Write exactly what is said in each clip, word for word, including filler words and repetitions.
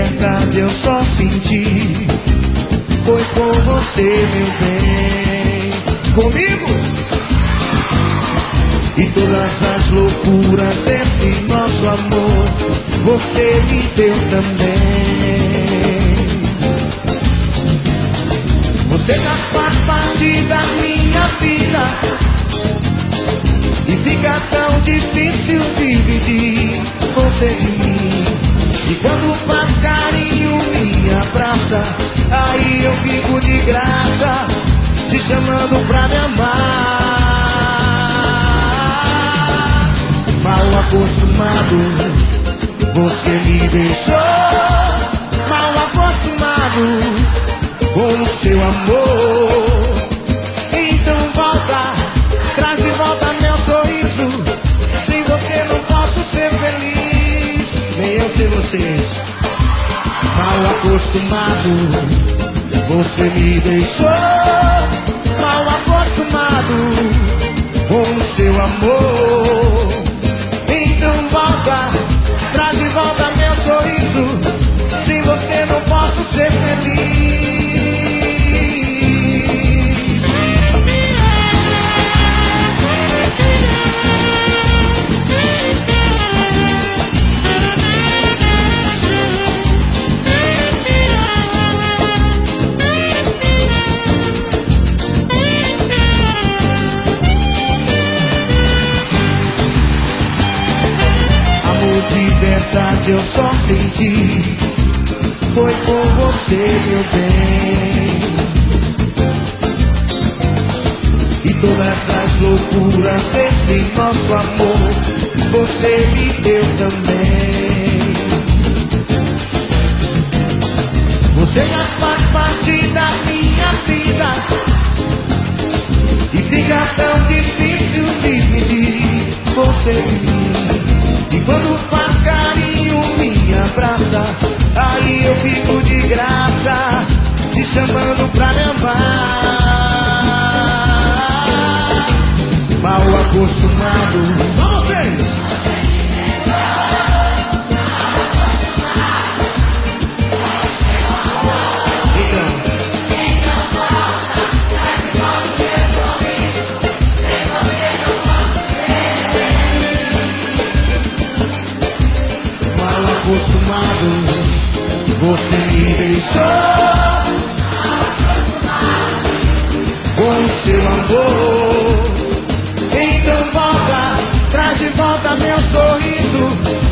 verdade eu só senti foi com você, meu bem. Comigo? E todas as loucuras desse nosso amor você me deu também. Você já faz parte da minha vida e fica tão difícil dividir você de mim. E quando faz carinho me abraça, aí eu fico de graça te chamando pra me amar. Mal acostumado, você me deixou. Mal acostumado com o seu amor. Então volta, traz de volta meu sorriso. Sem você não posso ser feliz, nem eu sem você. Mal acostumado, você me deixou. Mal acostumado com o seu amor. Então volta, traz de volta meu sorriso. Sem você não posso ser feliz. De verdade eu só senti foi com você, meu bem. E todas as loucuras desse nosso amor você me deu também. Você já faz parte da minha vida e fica tão difícil dividir você de mim. E quando faz carinho me abraça, aí eu fico de graça te chamando pra me amar. Mal acostumado, vamos ver! Acostumado, você me deixou com o seu amor. Então volta, traz de volta meu sorriso.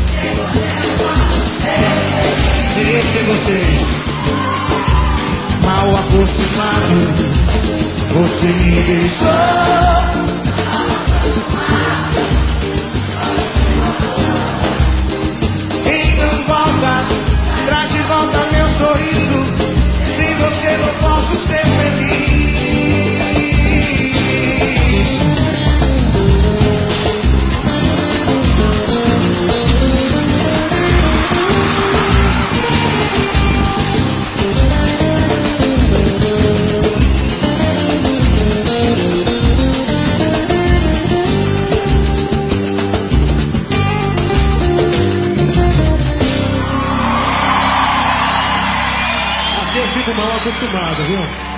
Deixe você. Mal acostumado, você me deixou. Traz de volta meu sorriso. Sem você não posso ser feliz. Eu fico mal acostumado, viu?